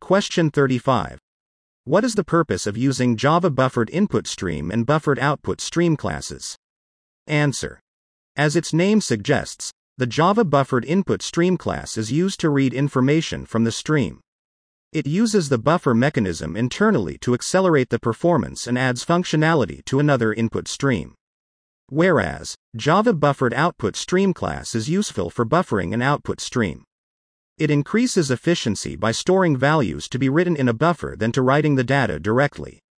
Question 35. What is the purpose of using Java buffered input stream and buffered output stream classes? Answer. As its name suggests, the Java buffered input stream class is used to read information from the stream. It uses the buffer mechanism internally to accelerate the performance and adds functionality to another input stream. Whereas, Java buffered output stream class is useful for buffering an output stream. It increases efficiency by storing values to be written in a buffer than to writing the data directly.